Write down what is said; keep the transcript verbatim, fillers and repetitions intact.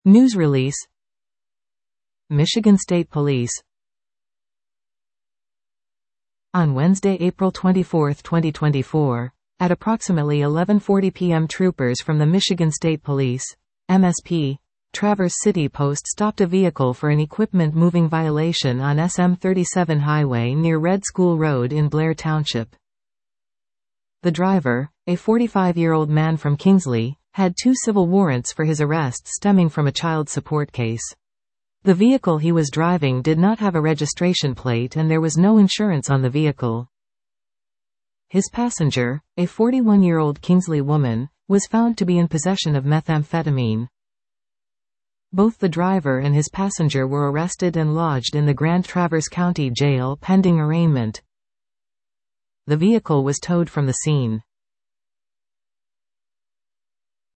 News release. Michigan State Police. On Wednesday, April twenty-fourth, twenty twenty-four, at approximately eleven forty p m troopers from the Michigan State Police, M S P, Traverse City Post stopped a vehicle for an equipment moving violation on S M thirty-seven highway near Red School Road in Blair Township. The driver, a forty-five-year-old man from Kingsley, had two civil warrants for his arrest stemming from a child support case. The vehicle he was driving did not have a registration plate and there was no insurance on the vehicle. His passenger, a forty-one-year-old Kingsley woman, was found to be in possession of methamphetamine. Both the driver and his passenger were arrested and lodged in the Grand Traverse County Jail pending arraignment. The vehicle was towed from the scene.